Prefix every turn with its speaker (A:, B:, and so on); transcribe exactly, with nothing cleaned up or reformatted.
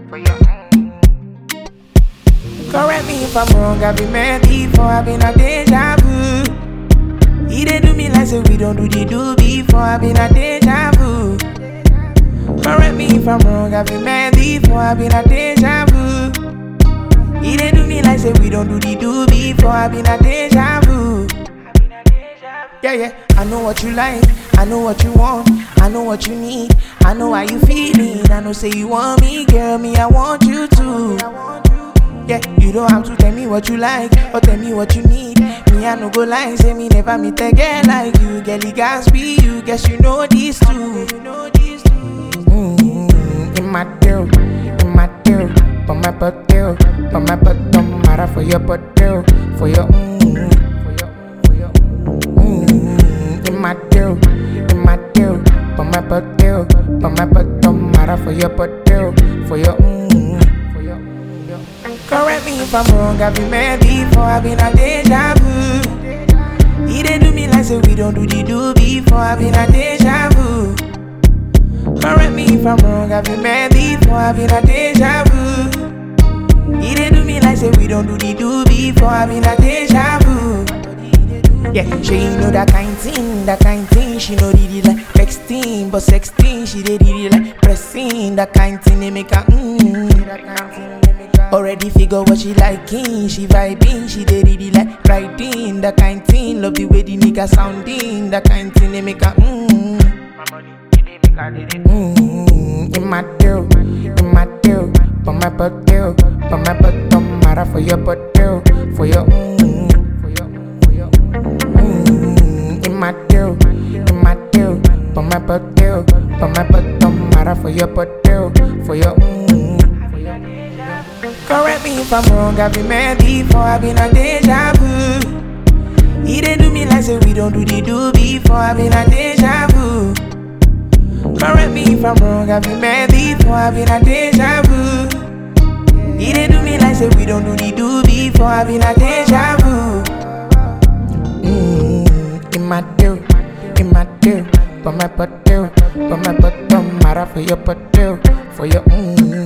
A: for your
B: Correct me if I'm wrong, I've been mad before, I've been a deja vu. He dey do me like say we don't do the do before, I've been a deja vu. Correct me if I'm wrong, I've been mad before, I've been a deja vu. He dey do me like say we don't do the do before, I've been a deja vu. Yeah, yeah, I know what you like, I know what you want, I know what you need, I know how you feeling, I know say you want me, girl, me I want you too. Yeah, you don't have to tell me what you like, or tell me what you need, me I no go lie, say me never meet a girl like you, girl, it gas be you, guess you know these two. Mm-hmm, in my deal, in my deal, for my butt deal, for my butt don't matter for your butt deal, for your mm, for your, for your mm, in my deal, in my deal, for my butt deal, for my butt don't matter for your butt deal, for your mm, for your, for your. Correct me if I'm wrong, I've been mad before, I've been a deja vu. He dey do me like say we don't do the do before, I've been a deja vu. Correct me if I'm wrong, I've been mad before, I've been a deja vu. He dey do me like say we don't do the do before, I've been a deja vu. Yeah, she know that kind thing, that kind thing, she know really like texting, but sexting, she dey really like pressing, that kind thing they make her mmm. Already figure what she liking, she vibing, she dey really like riding, that kind thing, love the way the nigga sounding, that kind thing they make her mmm. Mm, in my deal, in my deal, for my butt deal, for my butt don't matter for your butt deal, for your mm, for your, for your mm, in my deal, in my deal, for my butt deal, for my butt don't matter for your butt deal, for your mm, for your. Correct me if I'm wrong, I've been mad before, I've been a deja vu. He dey do me like say we don't do the do before, I've been a deja vu. Correct me if I'm wrong, I've been mad before, I've been a deja vu. He dey do me like say we don't do the do before, I've been a deja vu. Mm, in my deal, in my deal, for my butt deal, for my butt don't matter for your butt deal, for your mm.